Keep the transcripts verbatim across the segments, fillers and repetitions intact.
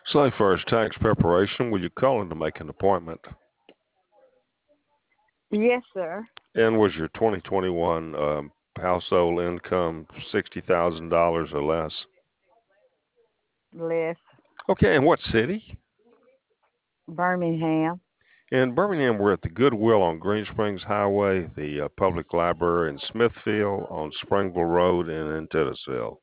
Say first, tax preparation. Will you call in to make an appointment? Yes, sir. And was your twenty twenty-one um, household income sixty thousand dollars or less? Les Okay, and what city? Birmingham. In Birmingham, we're at the Goodwill on Green Springs Highway, the uh, public library in Smithfield, on Springville Road, and in Titusville.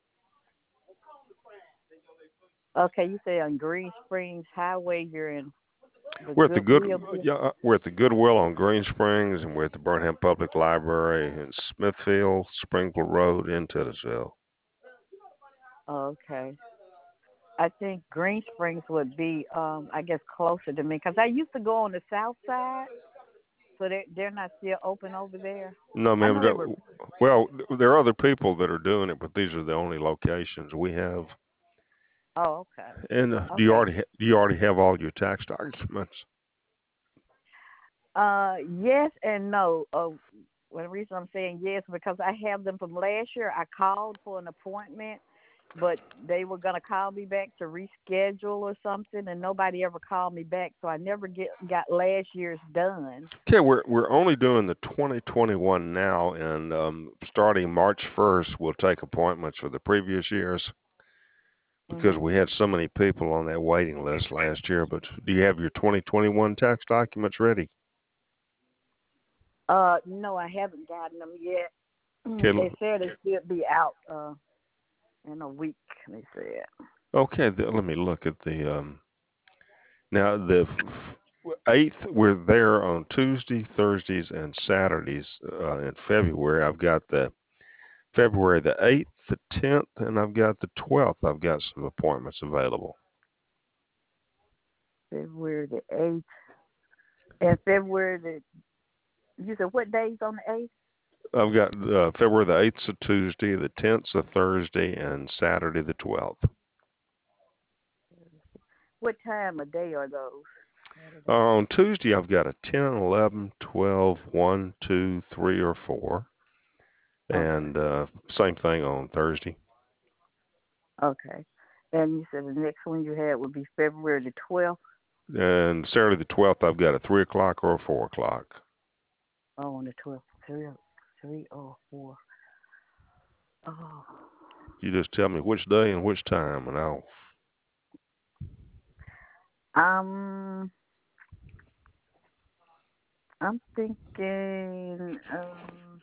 Okay, you say on Green Springs Highway. You're in the We're at the good, Goodwill. buil- yeah, uh, we're at the Goodwill on Green Springs, and we're at the Birmingham Public Library in Smithfield, Springville Road, in Titusville. Okay. I think Green Springs would be, um, I guess, closer to me because I used to go on the south side, so they they're not still open over there. No, I ma'am. know they were. that- Well, there are other people that are doing it, but these are the only locations we have. Oh, okay. And uh, do you Okay. already ha- do you already have all your tax documents? Uh, yes and no. Uh, well, the reason I'm saying yes because I have them from last year. I called for an appointment, but they were gonna call me back to reschedule or something, and nobody ever called me back, so I never get got last year's done. Okay, we're we're only doing the twenty twenty-one now, and um, starting March first, we'll take appointments for the previous years because Mhm. we had so many people on that waiting list last year. But do you have your twenty twenty-one tax documents ready? Uh, no, I haven't gotten them yet. Okay, They said they should be out uh in a week. They said. okay. th- Let me look at the um, now the eighth. We're there on Tuesday, Thursdays, and Saturdays uh, in February. I've got the February the eighth, the tenth, and I've got the twelfth. I've got some appointments available. February the eighth and February the. You said what days on the eighth? I've got uh, February the eighth, a Tuesday, the tenth, a Thursday, and Saturday the twelfth. What time of day are those? Uh, on Tuesday, I've got a ten, eleven, twelve, one, two, three, or four. Okay. And uh, same thing on Thursday. Okay. And you said the next one you had would be February the twelfth. And Saturday the twelfth, I've got a three o'clock or a four o'clock. Oh, on the twelfth, three, three or four. Oh. You just tell me which day and which time, and I'll. Um, I'm thinking. Um,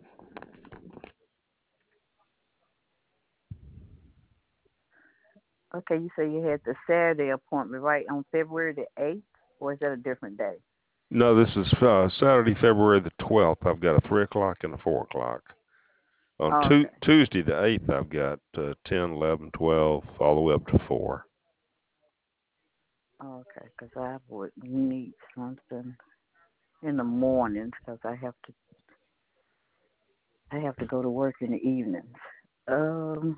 okay, you say you had the Saturday appointment right on February the eighth, or is that a different day? No, this is uh, Saturday, February the twelfth. I've got a three o'clock and a four o'clock. On Oh, tu- okay. Tuesday the eighth, I've got uh, ten, eleven, twelve, all the way up to four. Oh, okay, because I would need something in the mornings because I have to. I have to go to work in the evenings. Um,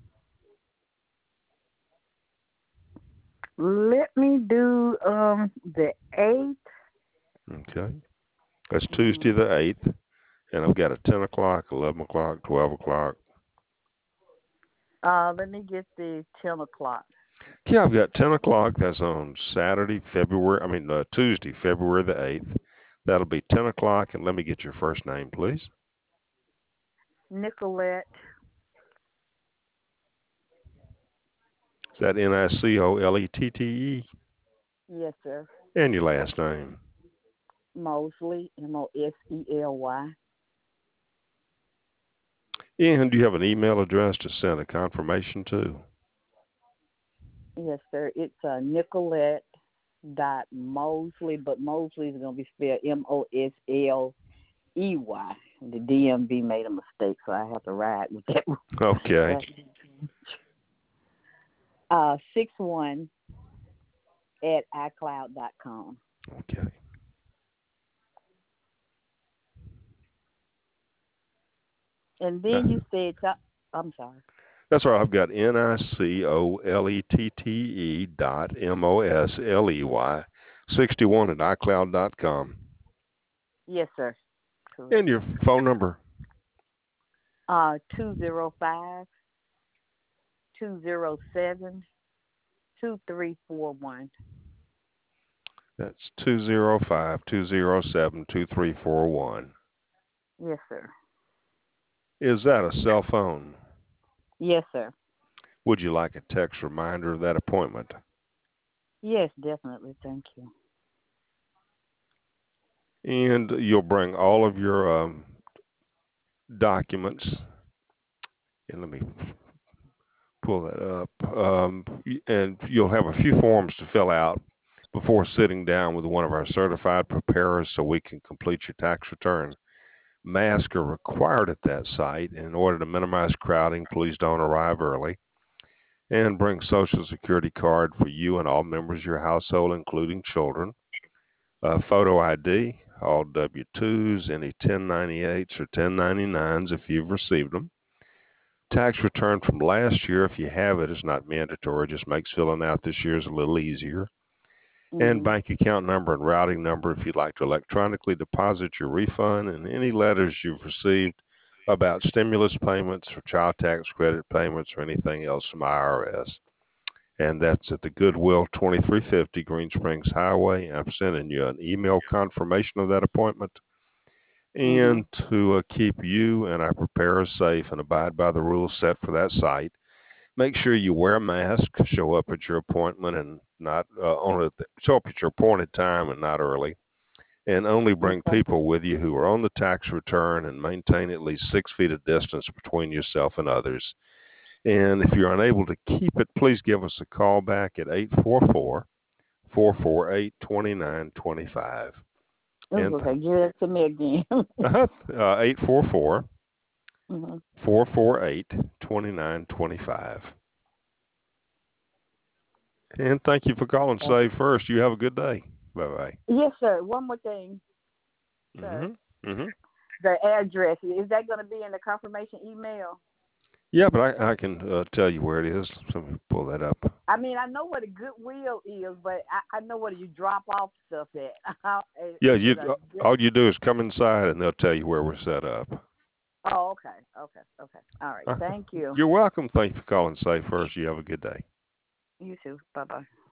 let me do um the eighth. Okay. That's Tuesday Mm, the eighth. And I've got a ten o'clock, eleven o'clock, twelve o'clock. Uh, let me get the ten o'clock. Yeah, I've got ten o'clock. That's on Saturday, February, I mean, uh, Tuesday, February the eighth. That'll be ten o'clock. And let me get your first name, please. Nicolette. Is that N I C O L E T T E? Yes, sir. And your last name. Mosley. M O S E L Y. And do you have an email address to send a confirmation to? Yes, sir. It's uh, Nicolette dot Mosley, but Mosley is gonna be spelled M O S L E Y. The D M V made a mistake, so I have to ride with that. Okay. One. Uh, six one at iCloud dot com. Okay. And Uh, then you said, I'm sorry. That's right. I've got N I C O L E T T E dot M O S L E Y sixty-one at iCloud dot com. Yes, sir. And Correct. your phone number. Uh, two zero five two zero seven two three four one. That's two zero five, two zero seven, two three four one. Yes, sir. Is that a cell phone? Yes, sir. Would you like a text reminder of that appointment? Yes, definitely. Thank you. And you'll bring all of your um, documents. And let me pull that up. Um, and you'll have a few forms to fill out before sitting down with one of our certified preparers so we can complete your tax return. Masks are required at that site. In order to minimize crowding, please don't arrive early. And bring Social Security card for you and all members of your household, including children. Uh, photo I D, all W two's, any ten ninety-eights or ten ninety-nines if you've received them. Tax return from last year, if you have it, is not mandatory. It just makes filling out this year's a little easier. And Mm-hmm. bank account number and routing number if you'd like to electronically deposit your refund, and any letters you've received about stimulus payments or child tax credit payments or anything else from I R S. And that's at the Goodwill, twenty-three fifty Green Springs Highway. I'm sending you an email confirmation of that appointment. Mm-hmm. And to uh, keep you and our preparers safe and abide by the rules set for that site, make sure you wear a mask, show up at your appointment and not uh, on a, show up at your appointed time and not early, and only bring Okay. people with you who are on the tax return, and maintain at least six feet of distance between yourself and others. And if you're unable to keep it, please give us a call back at eight four four, four four eight, two nine two five. It's And okay. Give it to me again. uh, uh, eight four four, Mm-hmm. four four eight, two nine two five. And thank you for calling Okay. Save First. You have a good day. Bye-bye. Yes, sir. One more thing, sir. Mm-hmm. Mm-hmm. The address, is that going to be in the confirmation email? Yeah, but I, I can uh, tell you where it is. So let me pull that up. I mean, I know what a Goodwill is, but I, I know where you drop off stuff at. How, is Yeah, it you a, all you do is come inside, and they'll tell you where we're set up. oh, okay. Okay. Okay. All right. Uh, Thank you. you're welcome. Thank you for calling Save First. You have a good day. You too. Bye-bye.